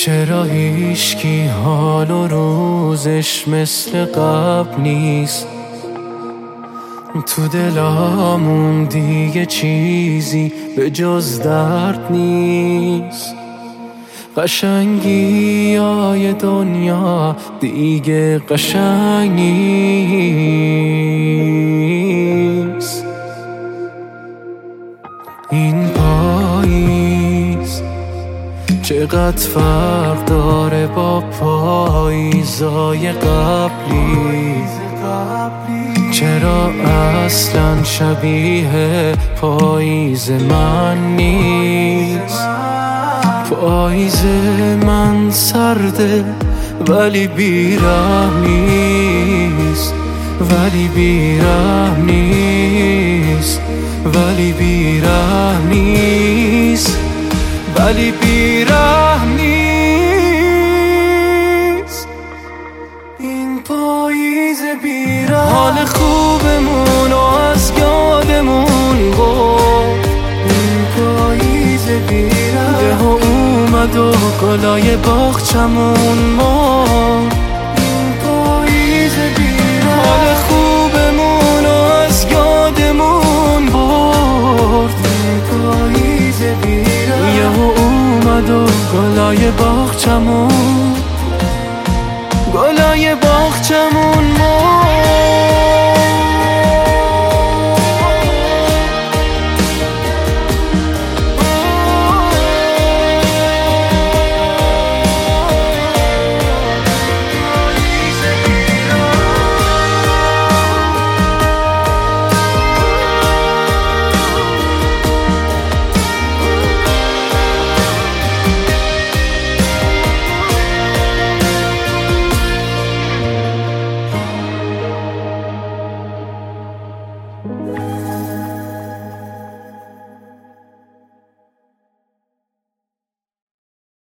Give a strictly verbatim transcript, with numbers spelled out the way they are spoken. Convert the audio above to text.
چرا هیچکی حال و روزش مثل قبل نیست؟ تو دلامون دیگه چیزی به جز درد نیست. قشنگی های دنیا دیگه قشنگ نیست. این پاییز چقدر فرق داره با پاییزای قبلی. چرا اصلا شبیه پاییز من نیست؟ پاییز من سرده ولی بیرحم نیست، ولی بیرحم نیست، ولی بیرحم نیست، ولی بیرحم نیست. این پاییز بیرحم حال خوبمون و از یادمون برد. این پاییز بیرحم ده اومد و گلای باغچمون مرد. این پاییز بیرحم حال خوبمون و از یادمون برد. این پاییز بیرحم یهو اومد و گلای باغچمون گلای باغچمون مرد.